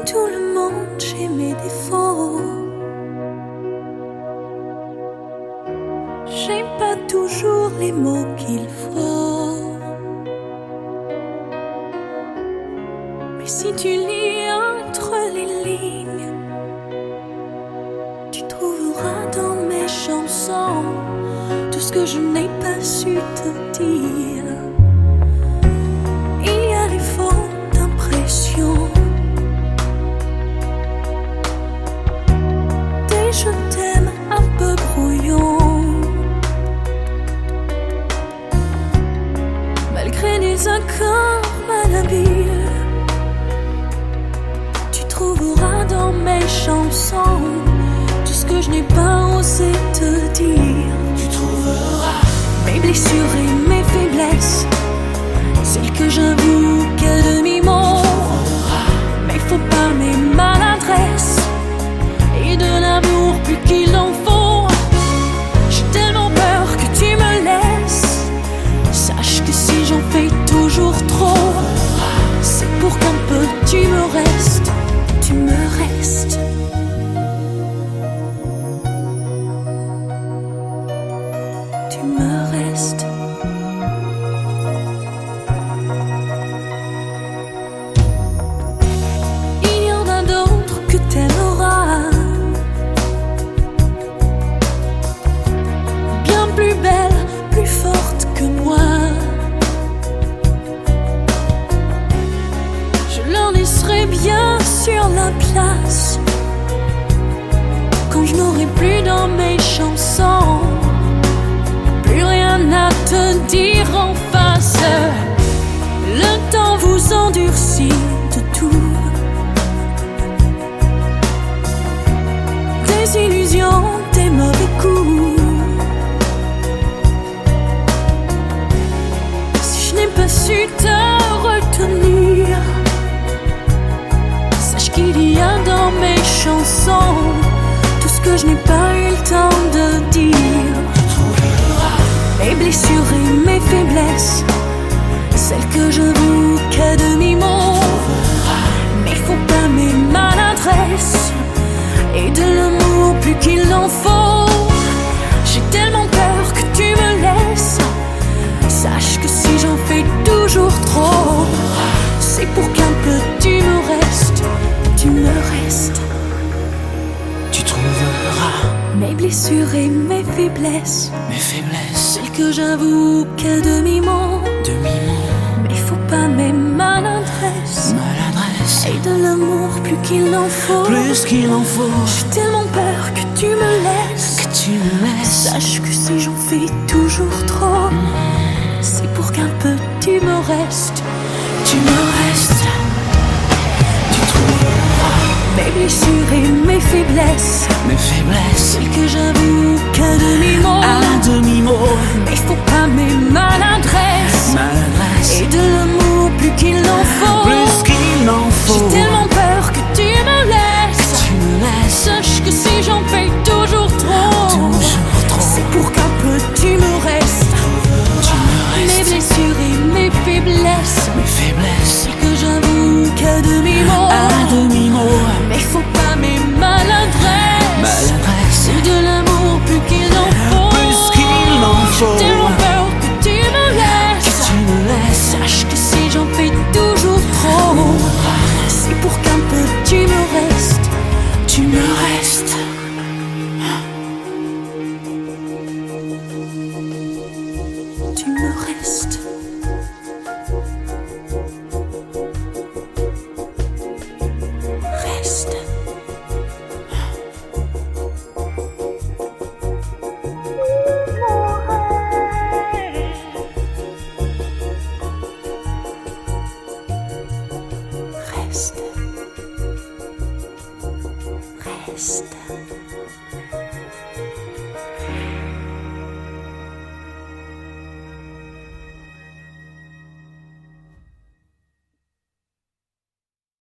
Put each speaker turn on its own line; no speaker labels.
tout le monde, j'ai mes défauts. J'ai pas toujours les mots qu'il faut. Mais si tu lis entre les lignes, tu trouveras dans mes chansons tout ce que je n'ai pas su te dire. Il y a les fautes d'impression, des je t'aime un peu brouillons, malgré des accords malhabiles. Tu trouveras dans mes chansons tout ce que je n'ai pas osé te dire.
Tu trouveras
mes blessures et mes faiblesses, celles que j'avoue qu'à demi-mot. Mais faut pas mes maladresses et de l'amour plus qu'il en faut. J'ai tellement peur que tu me laisses. Sache que si j'en fais toujours trop, c'est pour qu'un peu tu me restes. Tu me restes. Tu me restes. Il y en a d'autres que t'aimeras, bien plus belles, plus fortes que moi. Je leur laisserai bien sur la place quand je n'aurai plus dans mes chansons plus rien à te dire en face. Le temps vous endurcit de tout, des illusions, des mauvais coups. Si je n'ai pas su te retenir, sache qu'il y a dans mes chansons tout ce que je n'ai pas eu le temps de dire. Mes blessures et mes faiblesses, celles que j'avoue qu'à demi-mot. Mais faut pas mes maladresses et de l'amour plus qu'il en faut. J'ai tellement peur que tu me laisses. Sache que si j'en fais toujours trop, c'est pour qu'un peu tu me restes. Tu me restes.
Tu trouveras
mes blessures et mes faiblesses, celles que j'avoue qu'à demi-mot. Mais faut pas mes maladresses et de l'amour plus qu'il en faut. J'ai tellement peur que tu me laisses. Sache que si j'en fais toujours trop, c'est pour qu'un peu tu me restes.
Tu me restes. Tu trouveras
mes blessures et mes faiblesses, celles que j'avoue qu'à demi-mot. Mais faut pas mes maladresses et de l'amour plus qu'il en faut. J'ai tellement peur que tu me laisses. Sache que si j'en fais toujours trop, c'est pour qu'un peu tu me restes. Mes blessures et mes faiblesses, celles que j'avoue qu'à demi-mot. Mais faut pas mes maladresses et de l'amour plus qu'il en faut. J'ai tellement peur que tu me laisses. Sache que si j'en fais toujours trop, c'est pour qu'un peu tu me restes.
Tu me restes.
Tu me restes. Reste. Reste. Reste.